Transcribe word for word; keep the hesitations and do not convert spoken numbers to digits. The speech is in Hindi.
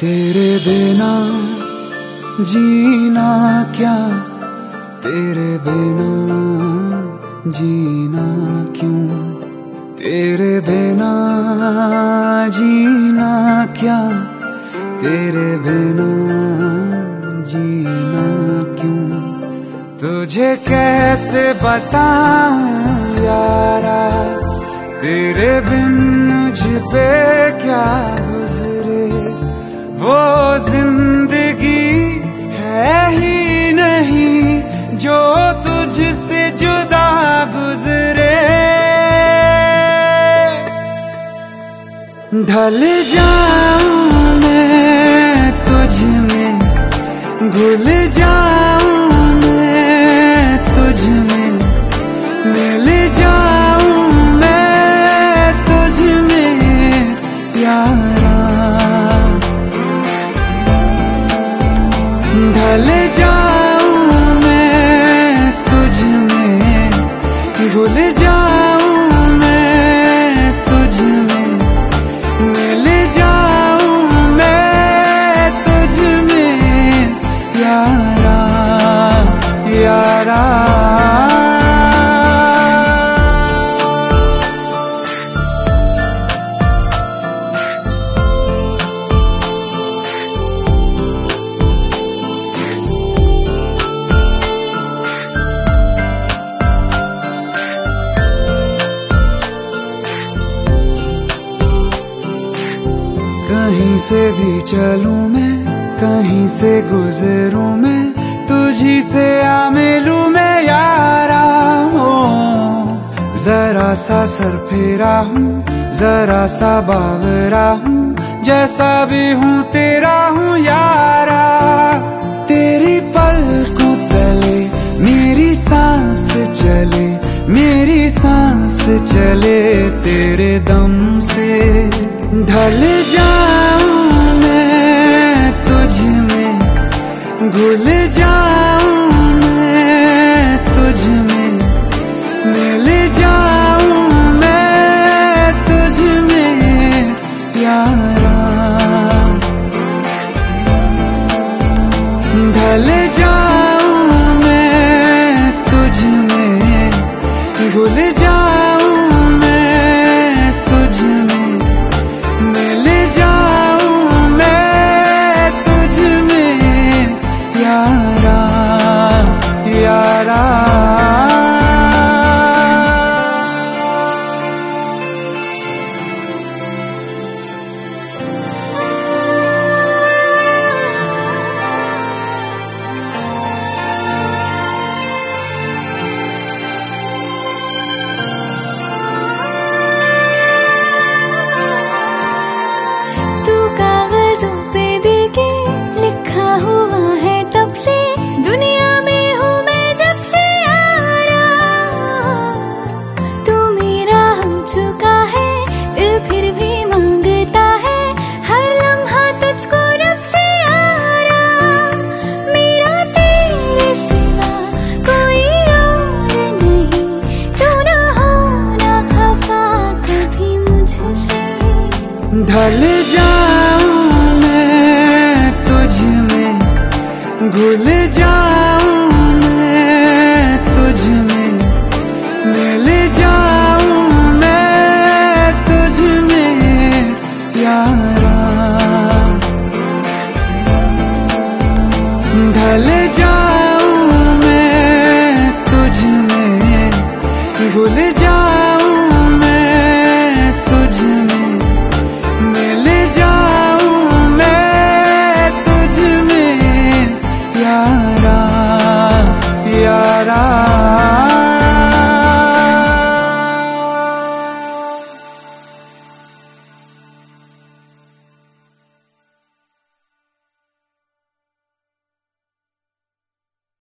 तेरे बिना जीना क्या, तेरे बिना जीना क्यों, तेरे बिना जीना क्या, तेरे बिना जीना क्यों। तुझे कैसे बताऊं यारा, तेरे बिन मुझ पे क्या गुजरे। वो जिंदगी है ही नहीं जो तुझसे जुदा गुजरे। ढल जाऊं मैं तुझ में, घुल जाऊं मैं तुझ में, मिल जाऊं मैं तुझ में यारा। ढल जाऊं मैं तुझ में, घुल जाऊं मैं तुझ में, मिल जाऊं मैं तुझ में यारा यारा। कहीं से भी चलूं मैं, कहीं से गुजरूं मैं, तुझी से आ मिलूं मैं यारा। हो जरा सा सर फेरा हूँ, जरा सा बावरा हूँ, जैसा भी हूँ तेरा हूँ यारा। तेरी पलकों तले मेरी सांस चले, मेरी सांस चले तेरे दम से। ढल जाऊं मैं तुझ में, घुल जाऊं मैं तुझ में, मिल जाऊं मैं तुझ में यारा। ढल जाऊं मैं तुझ में, घुल जाऊं मैं तुझ में, मिल जाऊं मैं तुझ में यारा यारा। ढल जाऊं मैं तुझ में, घुल जाऊं मैं तुझ में, मिल जाऊं मैं तुझ में यारा। ढल जाऊं मैं तुझ में, घुल जाऊं मैं तुझ में, मिल जाऊं मैं तुझ में यारा यारा।